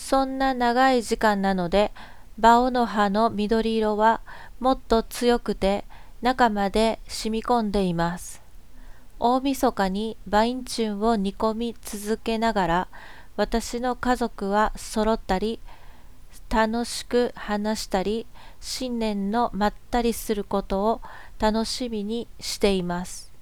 そんな長い時間なので、バオの葉の緑色はもっと強くて中まで染み込んでいます。大晦日にバインチュンを煮込み続けながら、私の家族は揃ったり、楽しく話したり、新年のまったりすることを楽しみにしています。